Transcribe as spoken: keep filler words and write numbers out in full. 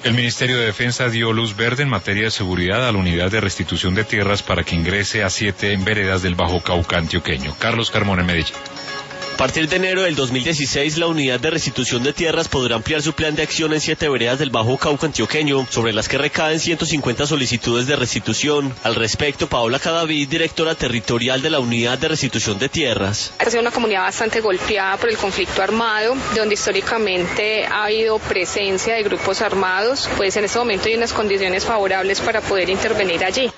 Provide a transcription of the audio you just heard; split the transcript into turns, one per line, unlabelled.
El Ministerio de Defensa dio luz verde en materia de seguridad a la unidad de restitución de tierras para que ingrese a siete veredas del Bajo Cauca antioqueño. Carlos Carmona, en Medellín.
A partir de enero del dos mil dieciséis, la unidad de restitución de tierras podrá ampliar su plan de acción en siete veredas del Bajo Cauca antioqueño, sobre las que recaen ciento cincuenta solicitudes de restitución. Al respecto, Paola Cadavid, directora territorial de la unidad de restitución de tierras.
Ha sido una comunidad bastante golpeada por el conflicto armado, donde históricamente ha habido presencia de grupos armados, pues en este momento hay unas condiciones favorables para poder intervenir allí.